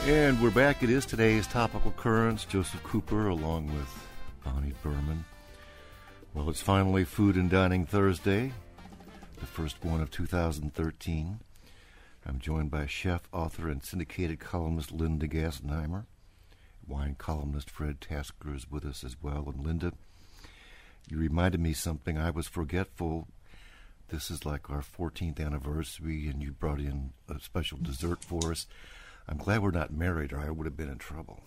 And we're back. It is today's Topical Currents. Joseph Cooper along with Bonnie Berman. Well, it's finally Food and Dining Thursday, the first one of 2013. I'm joined by chef, author, and syndicated columnist Linda Gassenheimer. Wine columnist Fred Tasker is with us as well. And Linda, you reminded me something. I was forgetful. This is like our 14th anniversary, and you brought in a special dessert for us. I'm glad we're not married, or I would have been in trouble.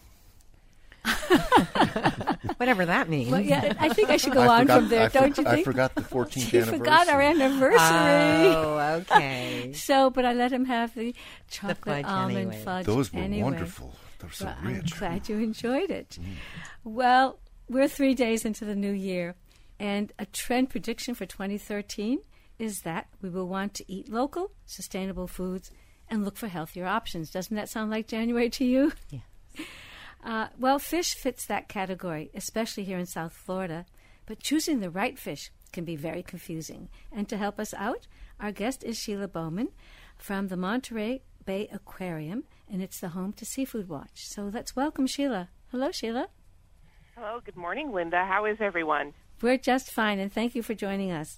Whatever that means. Well, yeah, I think I should go on from there, don't you think? I forgot the 14th She anniversary. forgot our anniversary. Oh, okay. So, but I let him have the chocolate fudge almond anyway. fudge. Those were anyway. wonderful. They're so Well, rich. I'm glad you enjoyed it. Well, we're 3 days into the new year, and a trend prediction for 2013 is that we will want to eat local, sustainable foods and look for healthier options. Doesn't that sound like January to you? Yeah. Well, fish fits that category, especially here in South Florida. But choosing the right fish can be very confusing. And to help us out, our guest is Sheila Bowman from the Monterey Bay Aquarium, and it's the home to Seafood Watch. So let's welcome Sheila. Hello, Sheila. Hello, good morning, Linda. How is everyone? We're just fine, and thank you for joining us.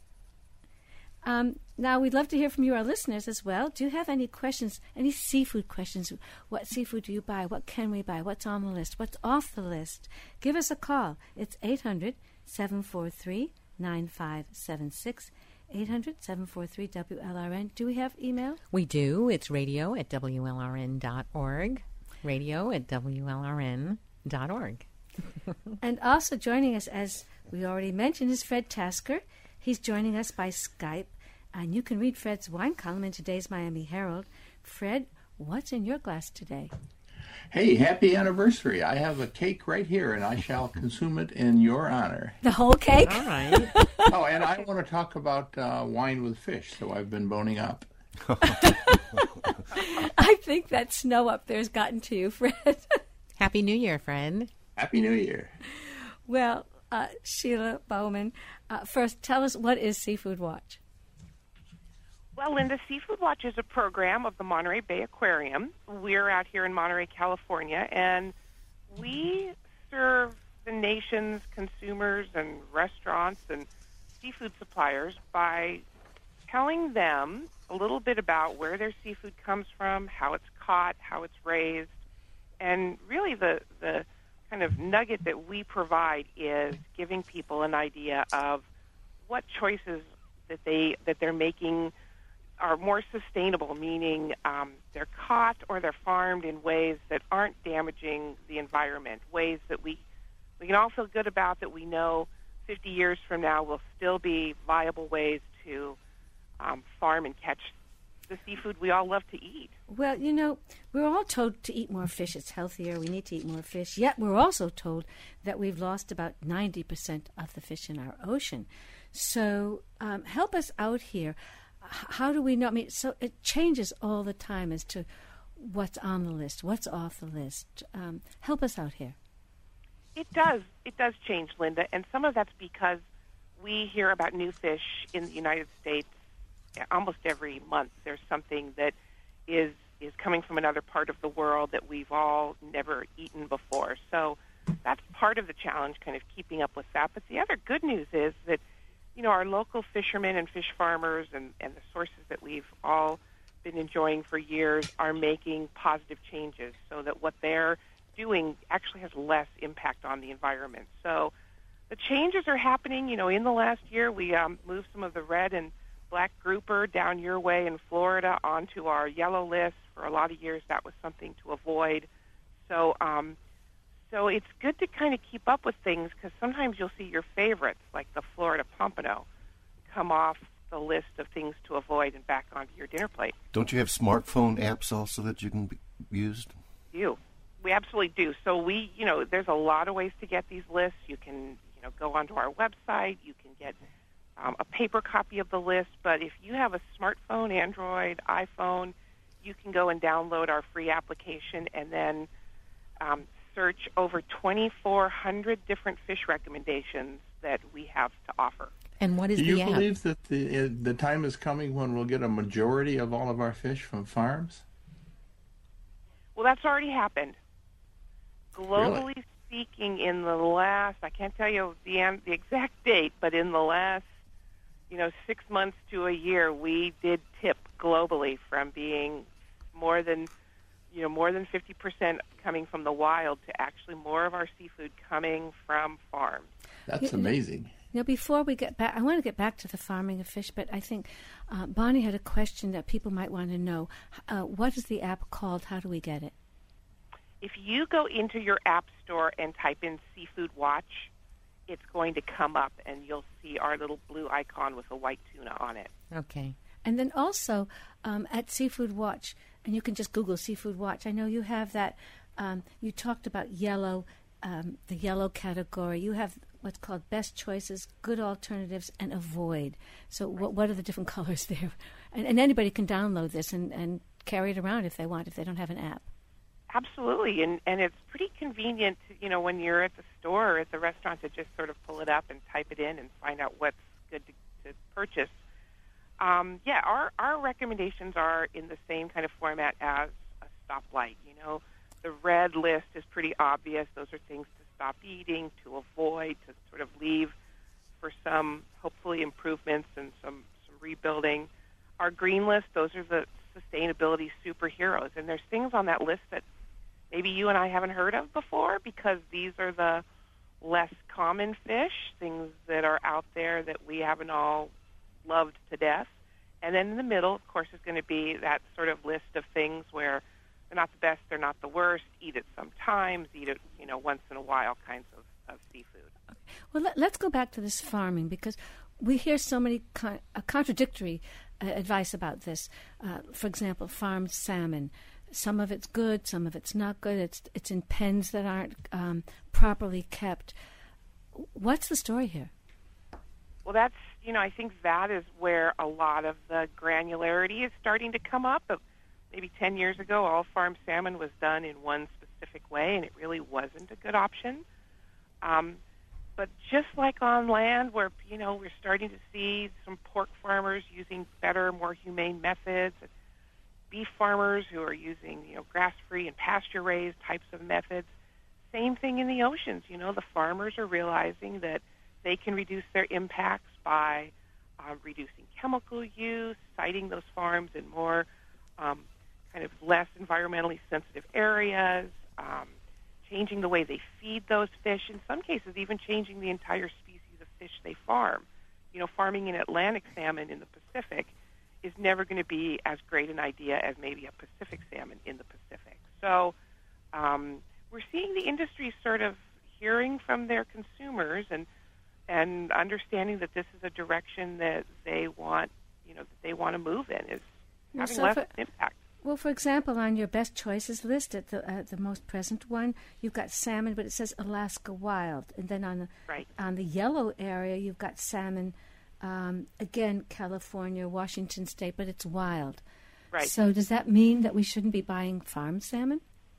Now, we'd love to hear from you, our listeners, as well. Do you have any questions, any seafood questions? What seafood do you buy? What can we buy? What's on the list? What's off the list? Give us a call. It's 800-743-9576, 800-743-WLRN. Do we have email? We do. It's radio@WLRN.org. Radio@WLRN.org. And also joining us, as we already mentioned, is Fred Tasker. He's joining us by Skype. And you can read Fred's wine column in today's Miami Herald. Fred, what's in your glass today? Hey, happy anniversary. I have a cake right here, and I shall consume it in your honor. The whole cake? All right. Oh, and I want to talk about wine with fish, so I've been boning up. I think that snow up there's gotten to you, Fred. Happy New Year, friend. Happy New Year. Well, Sheila Bowman, first, tell us, what is Seafood Watch? Well, Linda, Seafood Watch is a program of the Monterey Bay Aquarium. We're out here in Monterey, California, and we serve the nation's consumers and restaurants and seafood suppliers by telling them a little bit about where their seafood comes from, how it's caught, how it's raised, and really the kind of nugget that we provide is giving people an idea of what choices that they're making are more sustainable, meaning they're caught or they're farmed in ways that aren't damaging the environment, ways that we can all feel good about, that we know 50 years from now will still be viable ways to farm and catch the seafood we all love to eat. Well, you know, we're all told to eat more fish. It's healthier. We need to eat more fish. Yet we're also told that we've lost about 90% of the fish in our ocean. So help us out here. How do we know? I mean, so it changes all the time as to what's on the list, what's off the list. Help us out here. It does. It does change, Linda, and some of that's because we hear about new fish in the United States almost every month. There's something that is coming from another part of the world that we've all never eaten before. So that's part of the challenge, kind of keeping up with that. But the other good news is that, you know, our local fishermen and fish farmers and the sources that we've all been enjoying for years are making positive changes so that what they're doing actually has less impact on the environment. So the changes are happening. You know, in the last year, we moved some of the red and black grouper down your way in Florida onto our yellow list. For a lot of years, that was something to avoid. So So it's good to kind of keep up with things because sometimes you'll see your favorites, like the Florida pompano, come off the list of things to avoid and back onto your dinner plate. Don't you have smartphone apps also that you can be used? We absolutely do. So there's a lot of ways to get these lists. You can, go onto our website. You can get a paper copy of the list. But if you have a smartphone, Android, iPhone, you can go and download our free application and then search over 2,400 different fish recommendations that we have to offer. And what is the app? Do you believe that the time is coming when we'll get a majority of all of our fish from farms? Well, that's already happened. Globally speaking, in the last, I can't tell you the exact date, but in the last, 6 months to a year, we did tip globally from being more than 50% coming from the wild to actually more of our seafood coming from farms. That's amazing. Before we get back, I want to get back to the farming of fish, but I think Bonnie had a question that people might want to know. What is the app called? How do we get it? If you go into your app store and type in Seafood Watch, it's going to come up, and you'll see our little blue icon with a white tuna on it. Okay. And then also at Seafood Watch, and you can just Google Seafood Watch. I know you have that. You talked about yellow, the yellow category. You have what's called best choices, good alternatives, and avoid. So what are the different colors there? And anybody can download this and carry it around if they want, if they don't have an app. Absolutely, and it's pretty convenient, when you're at the store or at the restaurant to just sort of pull it up and type it in and find out what's good to purchase. Our recommendations are in the same kind of format as a stoplight. The red list is pretty obvious. Those are things to stop eating, to avoid, to sort of leave for some, hopefully, improvements and some rebuilding. Our green list, those are the sustainability superheroes. And there's things on that list that maybe you and I haven't heard of before because these are the less common fish, things that are out there that we haven't all loved to death. And then in the middle, of course, is going to be that sort of list of things where they're not the best, they're not the worst, eat it sometimes, eat it, once in a while kinds of seafood. Well, let's go back to this farming because we hear so many contradictory advice about this. For example, farmed salmon. Some of it's good, some of it's not good. It's in pens that aren't properly kept. What's the story here? Well, that's, I think that is where a lot of the granularity is starting to come up. Maybe 10 years ago, all farmed salmon was done in one specific way, and it really wasn't a good option. But just like on land where, we're starting to see some pork farmers using better, more humane methods, beef farmers who are using, grass-free and pasture-raised types of methods. Same thing in the oceans. The farmers are realizing that they can reduce their impacts by reducing chemical use, siting those farms in more kind of less environmentally sensitive areas, changing the way they feed those fish, in some cases even changing the entire species of fish they farm. Farming an Atlantic salmon in the Pacific is never going to be as great an idea as maybe a Pacific salmon in the Pacific. So we're seeing the industry sort of hearing from their consumers and understanding that this is a direction that they want, that they want to move in, is having less impact. Well, for example, on your best choices list, at the most present one, you've got salmon, but it says Alaska wild. And then on the yellow area, you've got salmon, again, California, Washington State, but it's wild. Right. So does that mean that we shouldn't be buying farm salmon?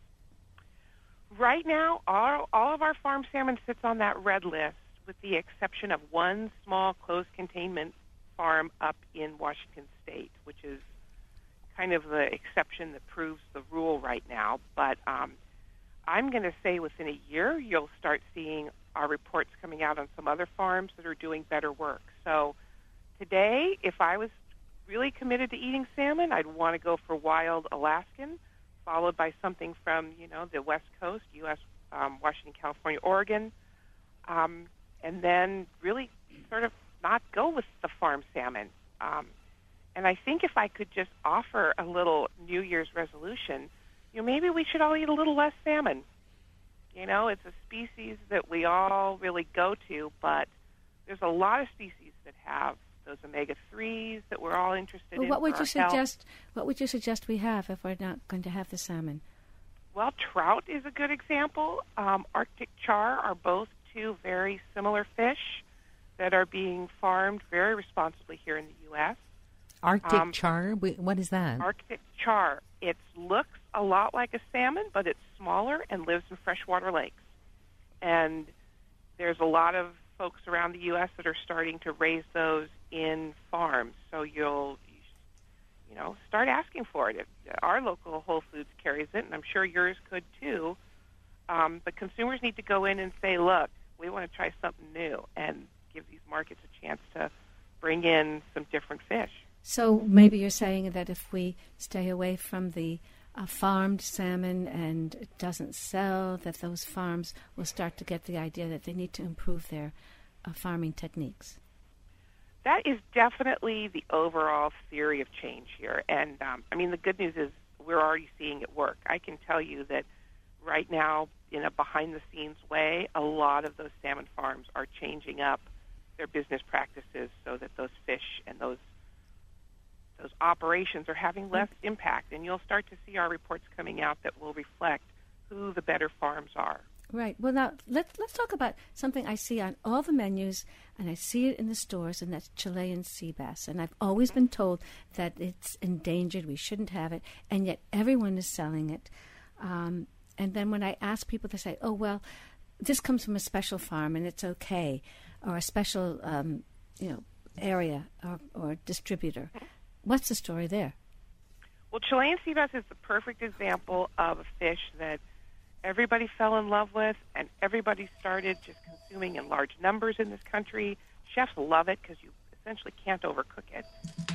Right now, all of our farm salmon sits on that red list, with the exception of one small closed containment farm up in Washington State, which is kind of the exception that proves the rule right now. But I'm going to say within a year, you'll start seeing our reports coming out on some other farms that are doing better work. So today, if I was really committed to eating salmon, I'd want to go for wild Alaskan, followed by something from, the West Coast, U.S., Washington, California, Oregon, and then really sort of not go with the farm salmon. And I think if I could just offer a little New Year's resolution, maybe we should all eat a little less salmon. It's a species that we all really go to, but there's a lot of species that have those omega-3s that we're all interested in. What would for you our suggest? health. What would you suggest we have if we're not going to have the salmon? Well, trout is a good example. Arctic char are both two very similar fish that are being farmed very responsibly here in the U.S. Arctic char? What is that? Arctic char. It looks a lot like a salmon, but it's smaller and lives in freshwater lakes. And there's a lot of folks around the U.S. that are starting to raise those in farms. So start asking for it. Our local Whole Foods carries it, and I'm sure yours could too. But consumers need to go in and say, look, we want to try something new, and give these markets a chance to bring in some different fish. So maybe you're saying that if we stay away from the farmed salmon and it doesn't sell, that those farms will start to get the idea that they need to improve their farming techniques. That is definitely the overall theory of change here. And, the good news is we're already seeing it work. I can tell you that right now, in a behind-the-scenes way, a lot of those salmon farms are changing up their business practices so that those fish and those operations are having less impact. And you'll start to see our reports coming out that will reflect who the better farms are. Right. Well, now, let's talk about something I see on all the menus, and I see it in the stores, and that's Chilean sea bass. And I've always been told that it's endangered, we shouldn't have it, and yet everyone is selling it. And then when I ask people, they say, oh, well, this comes from a special farm, and it's okay, or a special, area or distributor. What's the story there? Well, Chilean sea bass is the perfect example of a fish that everybody fell in love with, and everybody started just consuming in large numbers in this country. Chefs love it because you essentially can't overcook it.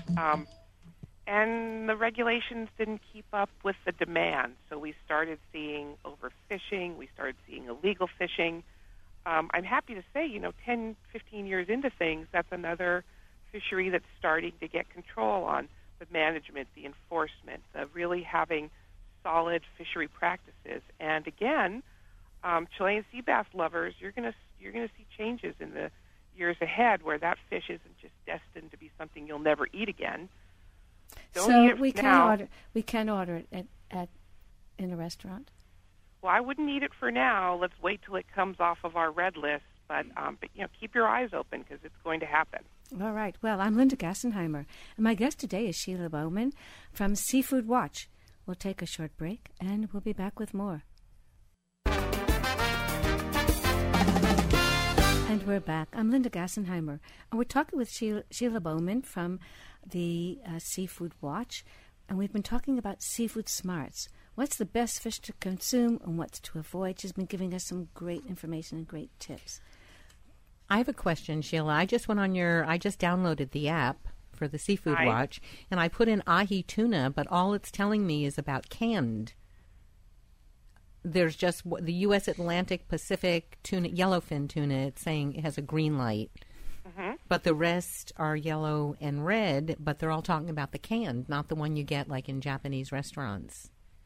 And the regulations didn't keep up with the demand, so we started seeing overfishing. We started seeing illegal fishing. I'm happy to say, 10, 15 years into things, that's another fishery that's starting to get control on the management, the enforcement, the really having solid fishery practices. And again, Chilean sea bass lovers, you're going to see changes in the years ahead where that fish isn't just destined to be something you'll never eat again. We can order it in a restaurant. Well, I wouldn't eat it for now. Let's wait till it comes off of our red list. But keep your eyes open because it's going to happen. All right. Well, I'm Linda Gassenheimer, and my guest today is Sheila Bowman from Seafood Watch. We'll take a short break, and we'll be back with more. And we're back. I'm Linda Gassenheimer, and we're talking with Sheila Bowman from the Seafood Watch, and we've been talking about seafood smarts. What's the best fish to consume and what's to avoid? She's been giving us some great information and great tips. I have a question, Sheila. I just downloaded the app for the Seafood Watch, and I put in ahi tuna, but all it's telling me is about canned. There's just the U.S. Atlantic Pacific tuna, yellowfin tuna. It's saying it has a green light. Mm-hmm. But the rest are yellow and red, but they're all talking about the canned, not the one you get like in Japanese restaurants.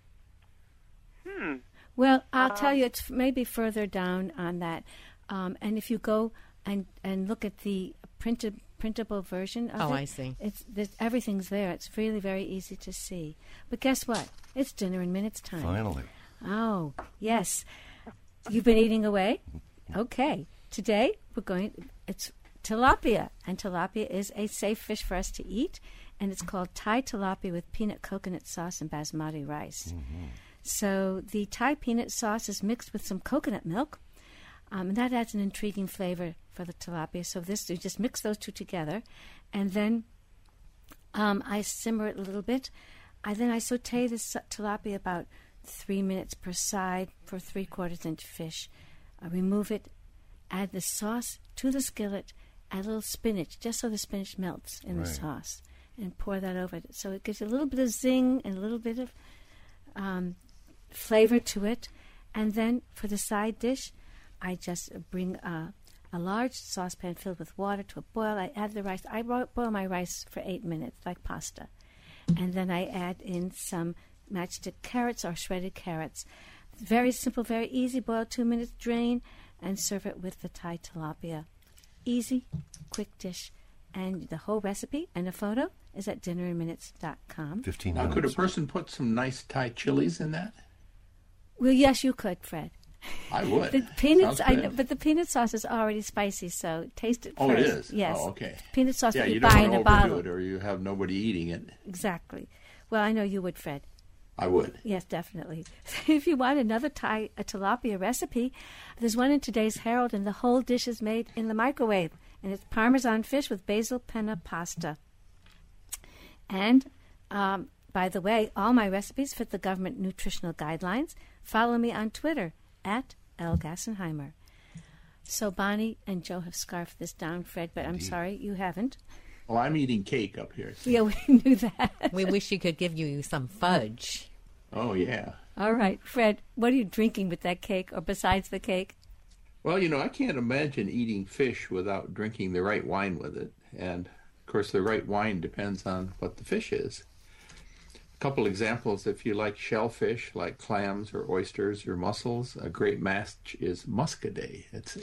Well, I'll tell you, it's maybe further down on that. And if you go and look at the printable version of it. I see. Everything's there. It's really very easy to see. But guess what? It's dinner in minutes time. Finally. Oh, yes. You've been eating away? Okay. Today, it's tilapia. And tilapia is a safe fish for us to eat. And it's called Thai tilapia with peanut coconut sauce and basmati rice. Mm-hmm. So the Thai peanut sauce is mixed with some coconut milk. And that adds an intriguing flavor for the tilapia. So you just mix those two together. And then I simmer it a little bit. Then I saute this tilapia about 3 minutes per side for 3/4-inch fish. I remove it, add the sauce to the skillet, add a little spinach, just so the spinach melts in the sauce, and pour that over it. So it gives a little bit of zing and a little bit of flavor to it. And then for the side dish, I just bring a large saucepan filled with water to a boil. I add the rice. I boil my rice for 8 minutes, like pasta. And then I add in some matchstick carrots or shredded carrots. Very simple, very easy. Boil 2 minutes, drain, and serve it with the Thai tilapia. Easy, quick dish. And the whole recipe and a photo is at dinnerinminutes.com. 15 now, minutes. could a person put some nice Thai chilies in that? Well, yes, you could, Fred. I would. The peanuts, I know, but the peanut sauce is already spicy, so taste it first. Oh, it is? Yes. Oh, okay. Peanut sauce that you don't buy want in to a bottle. overdo it or you have nobody eating it. Exactly. Well, I know you would, Fred. I would. Yes, definitely. If you want another tilapia recipe, there's one in today's Herald, and the whole dish is made in the microwave. And it's Parmesan fish with basil penna pasta. And by the way, all my recipes fit the government nutritional guidelines. Follow me on Twitter at L. Gassenheimer. So Bonnie and Joe have scarfed this down, Fred, but I'm sorry you haven't. Well, I'm eating cake up here. Yeah, we knew that. We wish you could give you some fudge. Oh, yeah. All right, Fred, what are you drinking with that cake or besides the cake? Well, I can't imagine eating fish without drinking the right wine with it. And, of course, the right wine depends on what the fish is. A couple examples, if you like shellfish, like clams or oysters or mussels, a great match is Muscadet. It's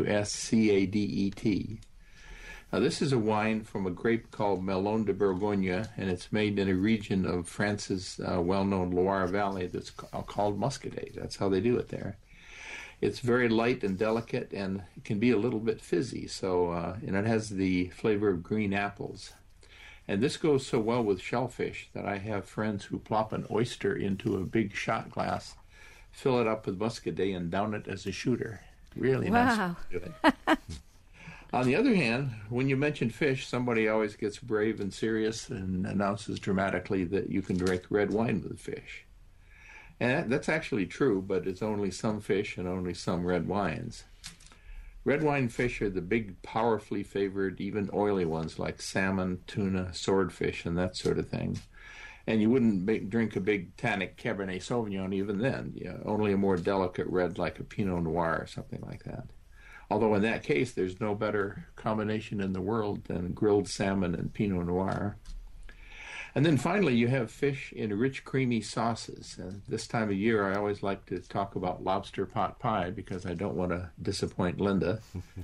Muscadet. Now, this is a wine from a grape called Melon de Bourgogne, and it's made in a region of France's well-known Loire Valley that's called Muscadet. That's how they do it there. It's very light and delicate, and it can be a little bit fizzy, and it has the flavor of green apples. And this goes so well with shellfish that I have friends who plop an oyster into a big shot glass, fill it up with Muscadet, and down it as a shooter. Really nice. Wow. On the other hand, when you mention fish, somebody always gets brave and serious and announces dramatically that you can drink red wine with fish. And that's actually true, but it's only some fish and only some red wines. Red wine fish are the big, powerfully favored, even oily ones like salmon, tuna, swordfish, and that sort of thing. And you wouldn't drink a big tannic Cabernet Sauvignon even then. Only a more delicate red like a Pinot Noir or something like that. Although in that case, there's no better combination in the world than grilled salmon and Pinot Noir. And then finally, you have fish in rich, creamy sauces. And this time of year, I always like to talk about lobster pot pie because I don't want to disappoint Linda.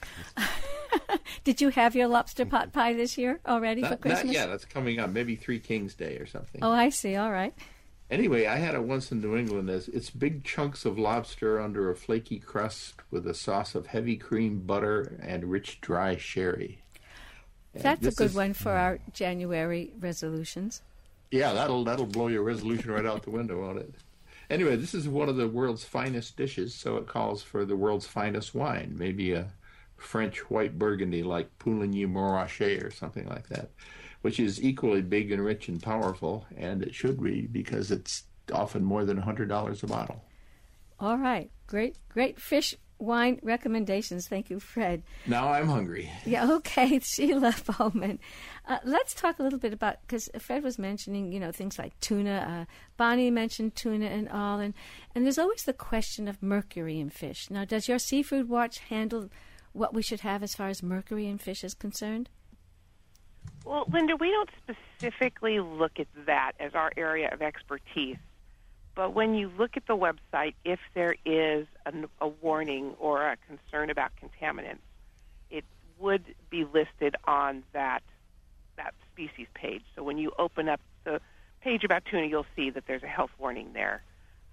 Did you have your lobster pot pie this year already for Christmas? Not yet. That's coming up. Maybe Three Kings Day or something. Oh, I see. All right. Anyway, I had it once in New England. It's big chunks of lobster under a flaky crust with a sauce of heavy cream, butter, and rich, dry sherry. That's a good one for our January resolutions. Yeah, that'll blow your resolution right out the window, won't it? Anyway, this is one of the world's finest dishes, so it calls for the world's finest wine. Maybe a French white Burgundy like Pouligny Montrachet or something like that, which is equally big and rich and powerful, and it should be because it's often more than $100 a bottle. All right. Great fish wine recommendations. Thank you, Fred. Now I'm hungry. Yeah, okay, Sheila Bowman. Let's talk a little bit about, because Fred was mentioning, things like tuna. Bonnie mentioned tuna and all, and there's always the question of mercury in fish. Now, does your Seafood Watch handle what we should have as far as mercury in fish is concerned? Well, Linda, we don't specifically look at that as our area of expertise. But when you look at the website, if there is a warning or a concern about contaminants, it would be listed on that species page. So when you open up the page about tuna, you'll see that there's a health warning there.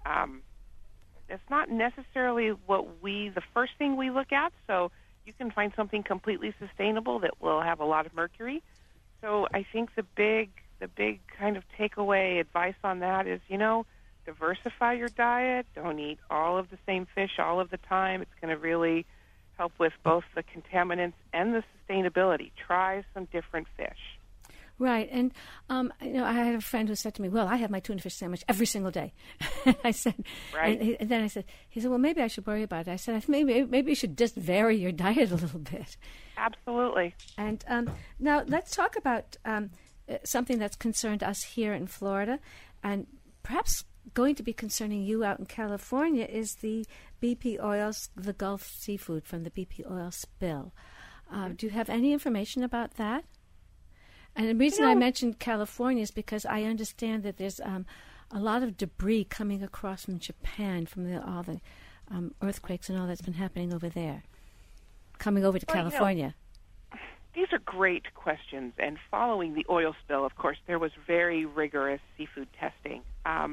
It's not necessarily the first thing we look at, so you can find something completely sustainable that will have a lot of mercury. So I think the big kind of takeaway advice on that is, diversify your diet. Don't eat all of the same fish all of the time. It's going to really help with both the contaminants and the sustainability. Try some different fish. Right, and I had a friend who said to me, "Well, I have my tuna fish sandwich every single day." I said, right. And then he said, "Well, maybe I should worry about it." I said, "Maybe you should just vary your diet a little bit." Absolutely. And now let's talk about something that's concerned us here in Florida, and perhaps going to be concerning you out in California is the BP oils, the Gulf seafood from the BP oil spill. Do you have any information about that? And the reason I mentioned California is because I understand that there's a lot of debris coming across from Japan from all the earthquakes and all that's been happening over there, coming over to California. These are great questions. And following the oil spill, of course, there was very rigorous seafood testing.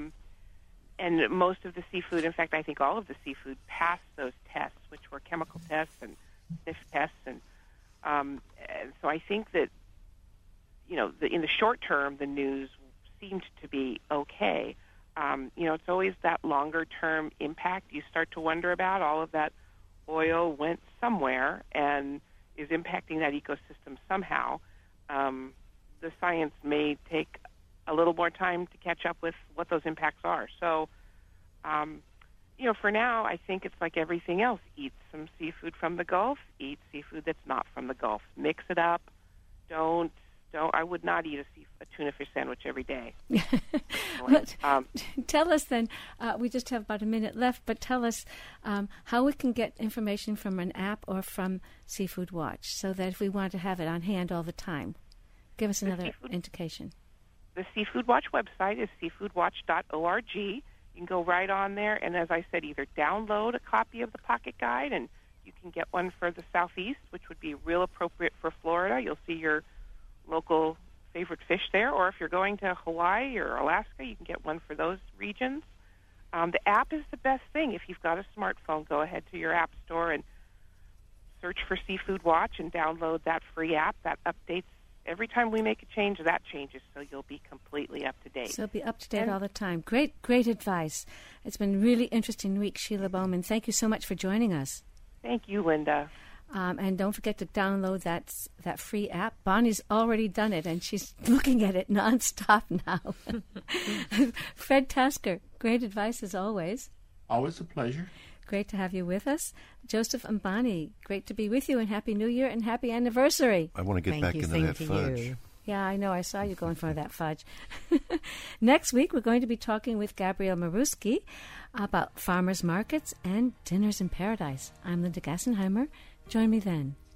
And most of the seafood, in fact, I think all of the seafood passed those tests, which were chemical tests and sniff tests. And so I think that, in the short term, the news seemed to be okay. It's always that longer-term impact you start to wonder about. All of that oil went somewhere and is impacting that ecosystem somehow. The science may take a little more time to catch up with what those impacts are. So, for now, I think it's like everything else. Eat some seafood from the Gulf. Eat seafood that's not from the Gulf. Mix it up. Don't. I would not eat a tuna fish sandwich every day. Tell us then, we just have about a minute left, but tell us how we can get information from an app or from Seafood Watch so that if we want to have it on hand all the time. Give us another indication. The Seafood Watch website is seafoodwatch.org. You can go right on there, and as I said, either download a copy of the Pocket Guide, and you can get one for the Southeast, which would be real appropriate for Florida. You'll see your local favorite fish there, or if you're going to Hawaii or Alaska, you can get one for those regions. The app is the best thing. If you've got a smartphone, go ahead to your app store and search for Seafood Watch and download that free app. That updates every time we make a change. That changes, so you'll be completely up to date. So be up to date all the time. Great advice. It's been a really interesting week, Sheila Bowman. Thank you so much for joining us. Thank you, Linda. And don't forget to download that free app. Bonnie's already done it, and she's looking at it nonstop now. Fred Tasker, great advice as always. Always a pleasure. Great to have you with us. Joseph and Bonnie, great to be with you, and Happy New Year and Happy Anniversary. I want to get back into that fudge. Yeah, I know. I saw you going for that fudge. Next week, we're going to be talking with Gabrielle Maruski about farmers markets and dinners in paradise. I'm Linda Gassenheimer. Join me then.